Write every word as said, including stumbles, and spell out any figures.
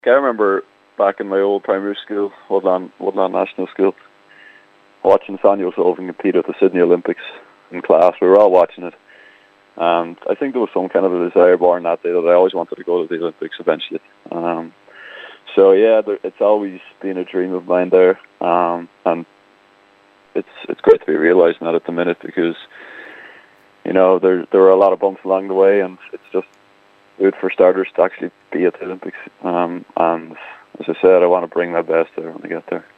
I remember back in my old primary school, Woodland, Woodland National School, watching Sonia O'Sullivan compete at the Sydney Olympics in class. We were all watching it. And I think there was some kind of a desire born that day that I always wanted to go to the Olympics eventually. Um, so yeah, there, it's always been a dream of mine there. Um, and it's it's great to be realising that at the minute, because, you know, there there were a lot of bumps along the way, and it's just good for starters to actually be at the Olympics. Um, and as I said, I want to bring my best there when I get there.